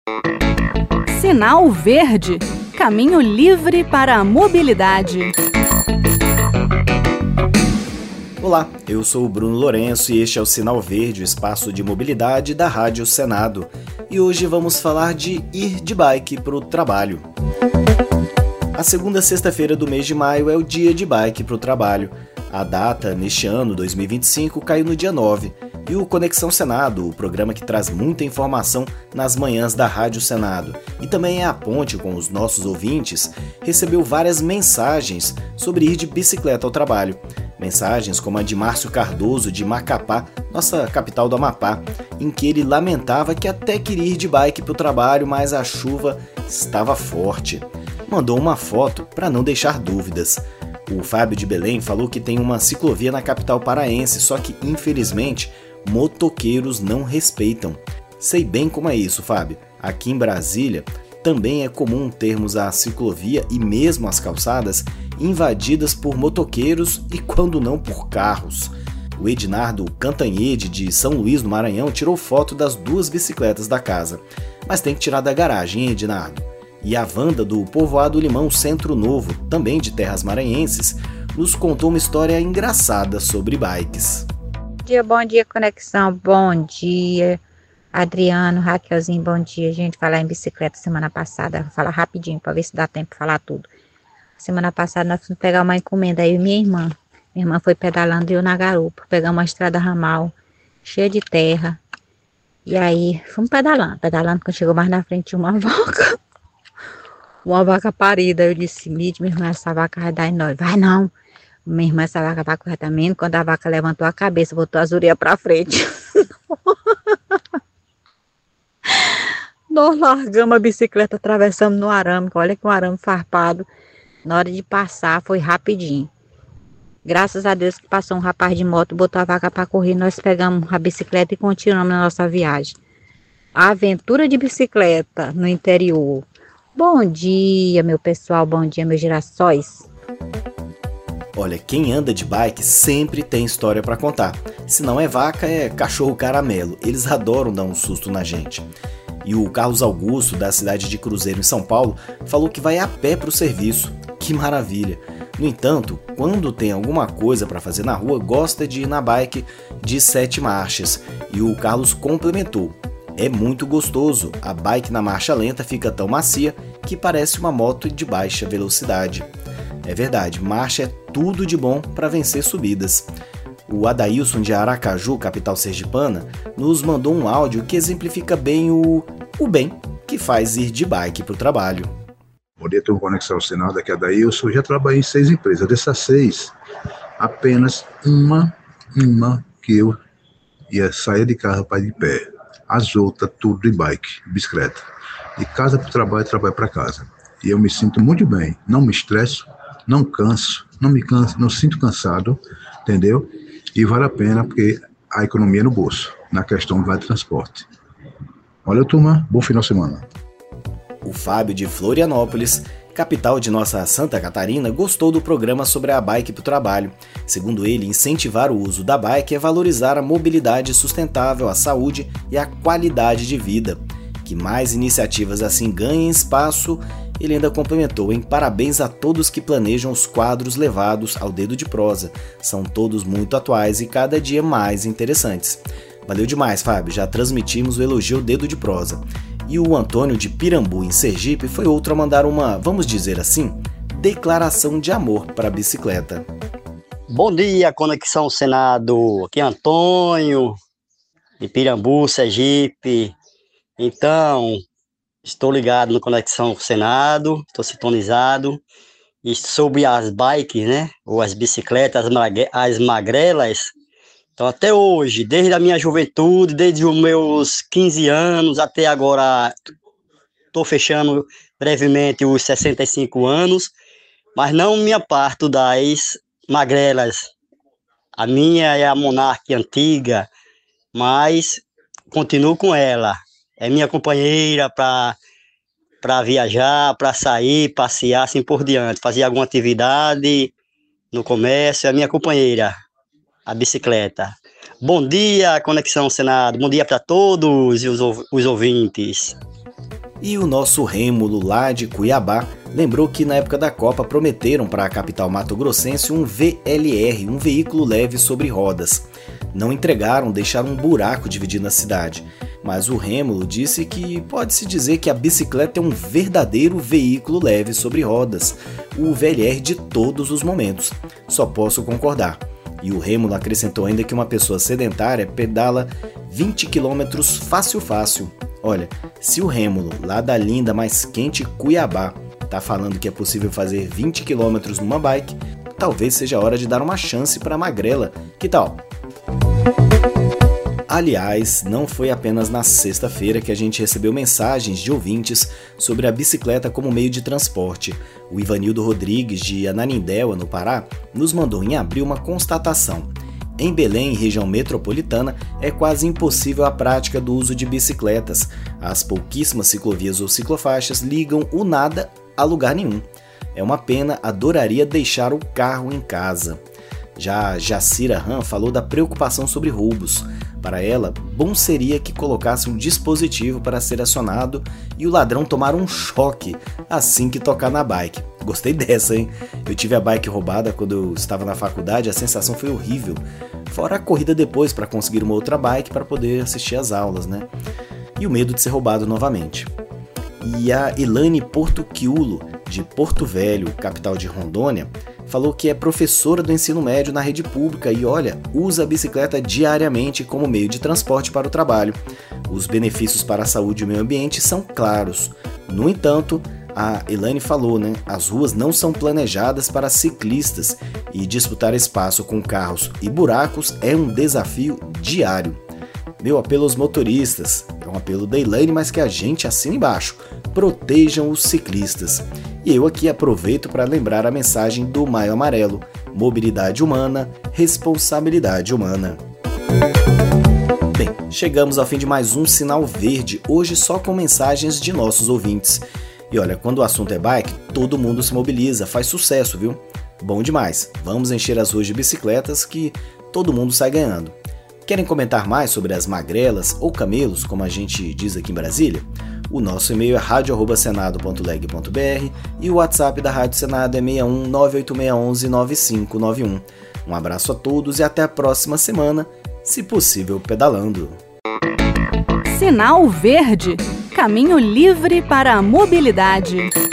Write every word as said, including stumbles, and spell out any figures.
Sinal Verde, caminho livre para a mobilidade. Olá, eu sou o Bruno Lourenço e este é o Sinal Verde, o espaço de mobilidade da Rádio Senado. E hoje vamos falar de ir de bike para o trabalho. A segunda sexta-feira do mês de maio é o dia de bike para o trabalho. A data, neste ano, dois mil e vinte e cinco, caiu no dia nove. E o Conexão Senado, o programa que traz muita informação nas manhãs da Rádio Senado, e também é a ponte com os nossos ouvintes, recebeu várias mensagens sobre ir de bicicleta ao trabalho. Mensagens como a de Márcio Cardoso, de Macapá, nossa capital do Amapá, em que ele lamentava que até queria ir de bike para o trabalho, mas a chuva estava forte. Mandou uma foto para não deixar dúvidas. O Fábio de Belém falou que tem uma ciclovia na capital paraense, só que, infelizmente, motoqueiros não respeitam. Sei bem como é isso, Fábio. Aqui em Brasília, também é comum termos a ciclovia e mesmo as calçadas invadidas por motoqueiros e, quando não, por carros. O Ednardo Cantanhede, de São Luís, no Maranhão, tirou foto das duas bicicletas da casa. Mas tem que tirar da garagem, hein, Ednardo? E a Wanda, do Povoado Limão Centro Novo, também de terras maranhenses, nos contou uma história engraçada sobre bikes. Bom dia, bom dia, Conexão, bom dia, Adriano, Raquelzinho, bom dia. Gente, falar em bicicleta semana passada, vou falar rapidinho para ver se dá tempo de falar tudo. Semana passada nós fomos pegar uma encomenda, aí minha irmã, minha irmã foi pedalando e eu na garupa, pegamos uma estrada ramal, cheia de terra, e aí fomos pedalando, pedalando, quando chegou mais na frente tinha uma vaca, uma vaca parida. Eu disse, Mídia, minha irmã, essa vaca vai dar em nós. Vai não. Minha irmã, essa vaca vai corretamente. Quando a vaca levantou a cabeça, botou as orelhas pra frente. Nós largamos a bicicleta, atravessamos no arame. Olha que um arame farpado. Na hora de passar, foi rapidinho. Graças a Deus que passou um rapaz de moto, botou a vaca pra correr. Nós pegamos a bicicleta e continuamos na nossa viagem. A aventura de bicicleta no interior. Bom dia, meu pessoal. Bom dia, meus girassóis. Olha, quem anda de bike sempre tem história para contar. Se não é vaca, é cachorro caramelo. Eles adoram dar um susto na gente. E o Carlos Augusto, da cidade de Cruzeiro, em São Paulo, falou que vai a pé para o serviço. Que maravilha! No entanto, quando tem alguma coisa para fazer na rua, gosta de ir na bike de sete marchas. E o Carlos complementou. É muito gostoso. A bike na marcha lenta fica tão macia que parece uma moto de baixa velocidade. É verdade, marcha é tudo de bom para vencer subidas. O Adailson de Aracaju, capital sergipana, nos mandou um áudio que exemplifica bem o, o bem que faz ir de bike para o trabalho. Bom dia, estou com Conexão Senado, aqui é Adailson. Já trabalhei em seis empresas. Dessas seis, apenas uma, uma que eu ia sair de casa para ir de pé. As outras, tudo de bike, bicicleta. De casa para o trabalho, trabalho para casa. E eu me sinto muito bem, não me estresso, não canso, não me canso, não sinto cansado, entendeu? E vale a pena porque a economia é no bolso, na questão do transporte. Olha, turma, bom final de semana. O Fábio de Florianópolis, capital de nossa Santa Catarina, gostou do programa sobre a bike para o trabalho. Segundo ele, incentivar o uso da bike é valorizar a mobilidade sustentável, a saúde e a qualidade de vida. Que mais iniciativas assim ganhem espaço. Ele ainda complementou em parabéns a todos que planejam os quadros levados ao Dedo de Prosa. São todos muito atuais e cada dia mais interessantes. Valeu demais, Fábio. Já transmitimos o elogio ao Dedo de Prosa. E o Antônio de Pirambu, em Sergipe, foi outro a mandar uma, vamos dizer assim, declaração de amor para a bicicleta. Bom dia, Conexão Senado. Aqui é Antônio, de Pirambu, Sergipe. Então, estou ligado no Conexão Senado, estou sintonizado. E sobre as bikes, né, ou as bicicletas, as, magre- as magrelas, então até hoje, desde a minha juventude, desde os meus quinze anos até agora, estou fechando brevemente os sessenta e cinco anos, mas não me aparto das magrelas. A minha é a Monarch antiga, mas continuo com ela. É minha companheira para para viajar, para sair, passear, assim por diante, fazer alguma atividade no comércio, é minha companheira, a bicicleta. Bom dia, Conexão Senado, bom dia para todos e os, os ouvintes. E o nosso Rêmulo lá de Cuiabá lembrou que na época da Copa prometeram para a capital mato-grossense um V L R, um veículo leve sobre rodas. Não entregaram, deixaram um buraco dividindo a cidade. Mas o Rêmulo disse que pode-se dizer que a bicicleta é um verdadeiro veículo leve sobre rodas, o V L R de todos os momentos. Só posso concordar. E o Rêmulo acrescentou ainda que uma pessoa sedentária pedala vinte quilômetros fácil fácil. Olha, se o Rêmulo, lá da linda, mais quente Cuiabá, tá falando que é possível fazer vinte quilômetros numa bike, talvez seja a hora de dar uma chance para a magrela. Que tal? Aliás, não foi apenas na sexta-feira que a gente recebeu mensagens de ouvintes sobre a bicicleta como meio de transporte. O Ivanildo Rodrigues, de Ananindeua, no Pará, nos mandou em abril uma constatação. Em Belém, região metropolitana, é quase impossível a prática do uso de bicicletas. As pouquíssimas ciclovias ou ciclofaixas ligam o nada a lugar nenhum. É uma pena, adoraria deixar o carro em casa. Já Jacira Ram falou da preocupação sobre roubos. Para ela, bom seria que colocasse um dispositivo para ser acionado e o ladrão tomar um choque assim que tocar na bike. Gostei dessa, hein? Eu tive a bike roubada quando eu estava na faculdade, a sensação foi horrível. Fora a corrida depois para conseguir uma outra bike para poder assistir às aulas, né? E o medo de ser roubado novamente. E a Ilane Portuquiulo, de Porto Velho, capital de Rondônia, falou que é professora do ensino médio na rede pública e, olha, usa a bicicleta diariamente como meio de transporte para o trabalho. Os benefícios para a saúde e o meio ambiente são claros. No entanto, a Elaine falou, né, as ruas não são planejadas para ciclistas e disputar espaço com carros e buracos é um desafio diário. Meu apelo aos motoristas, é um apelo da Elaine, mas que a gente assina embaixo. Protejam os ciclistas. E eu aqui aproveito para lembrar a mensagem do Maio Amarelo: mobilidade humana, responsabilidade humana. Bem, chegamos ao fim de mais um Sinal Verde, hoje só com mensagens de nossos ouvintes. E olha, quando o assunto é bike, todo mundo se mobiliza, faz sucesso, viu? Bom demais, vamos encher as ruas de bicicletas que todo mundo sai ganhando. Querem comentar mais sobre as magrelas ou camelos, como a gente diz aqui em Brasília? O nosso e-mail é radio arroba senado ponto leg ponto br e o WhatsApp da Rádio Senado é seis um nove oito seis um um nove cinco nove um. Um abraço a todos e até a próxima semana, se possível pedalando. Sinal Verde, caminho livre para a mobilidade.